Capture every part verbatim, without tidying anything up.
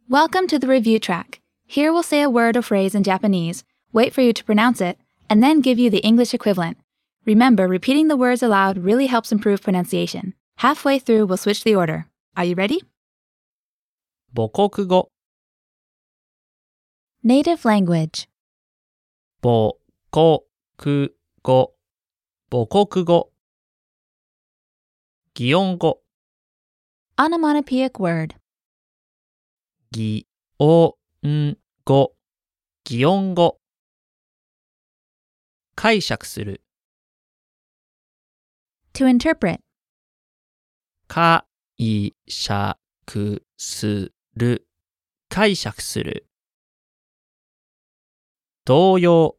Welcome to the review track. Here we'll say a word or phrase in Japanese, wait for you to pronounce it, and then give you the English equivalent. Remember, repeating the words aloud really helps improve pronunciation. Halfway through, we'll switch the order. Are you ready? 母国語 Native language. 母国語母国語擬音語 Onomatopoeic word. 擬音語擬音語解釈する To interpret. 解釈する解釈する童謡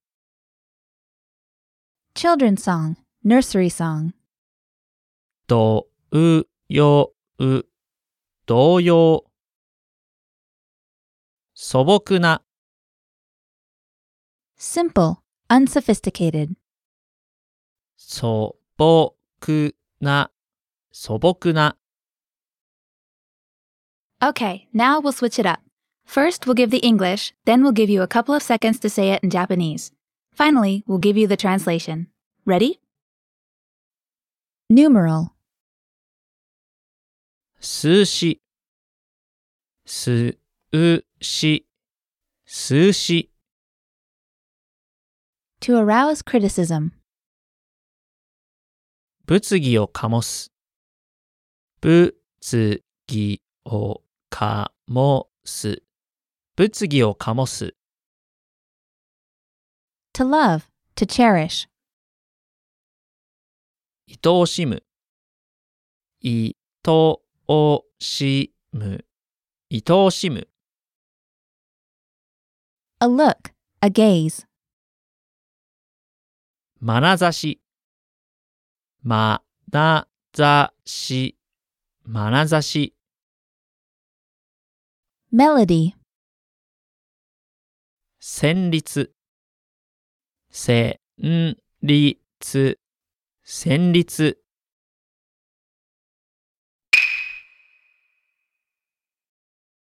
Children's song. Nursery song. 童謡童謡素朴な Simple. Unsophisticated. 素朴な素朴な Okay, now we'll switch it up. First, we'll give the English, then we'll give you a couple of seconds to say it in Japanese. Finally, we'll give you the translation. Ready? Numeral. 数詞数詞数詞 To arouse criticism. 物議を醸す物議を醸す物議を醸す To love. To cherish. 愛おしむ愛おしむ愛おしむ A look. A gaze. まなざしまなざしまなざし Melody. 旋律旋律旋律